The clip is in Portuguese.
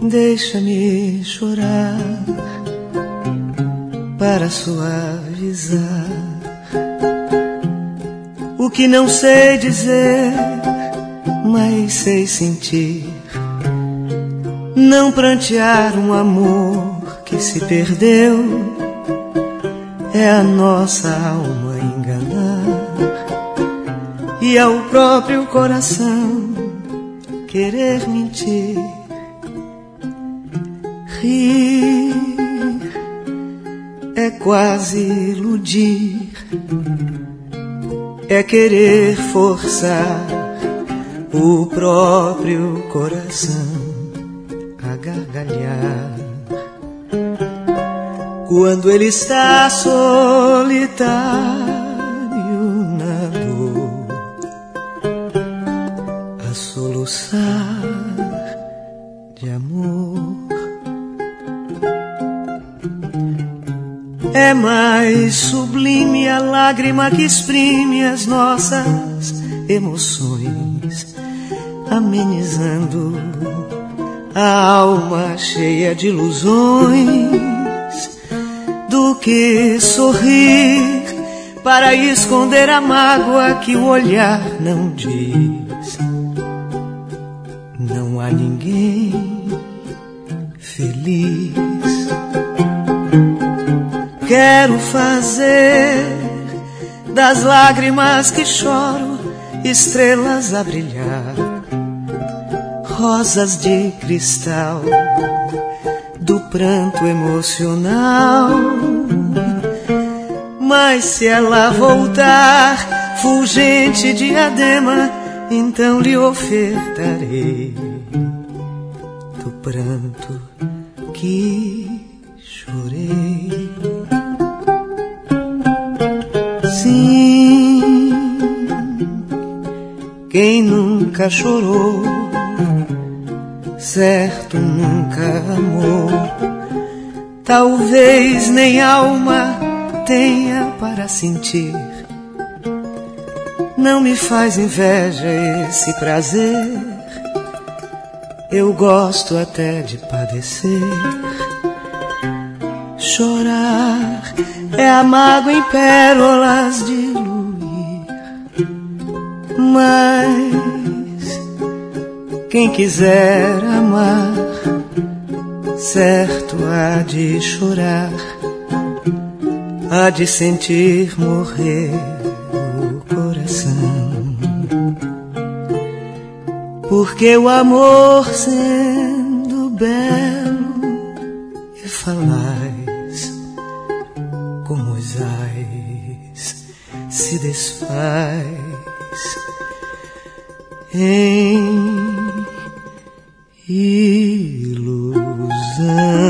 Deixa-me chorar para suavizar o que não sei dizer, mas sei sentir. Não prantear um amor que se perdeu, é a nossa alma enganar e ao próprio coração querer mentir. Rir é quase iludir, é querer forçar o próprio coração a gargalhar quando ele está solitário na dor, a soluçar de amor. É mais sublime a lágrima que exprime as nossas emoções, amenizando a alma cheia de ilusões, do que sorrir para esconder a mágoa que o olhar não diz. Não há ninguém feliz. Quero fazer das lágrimas que choro estrelas a brilhar, rosas de cristal do pranto emocional. Mas se ela voltar fulgente diadema, então lhe ofertarei do pranto que chorei. Sim, quem nunca chorou, certo nunca amou. Talvez nem alma tenha para sentir. Não me faz inveja esse prazer, eu gosto até de padecer. Chorar é a mágoa em pérolas de luir, mas quem quiser amar, certo há de chorar, há de sentir morrer o coração, porque o amor sendo belo e falaz como os ais se desfaz em ilusão.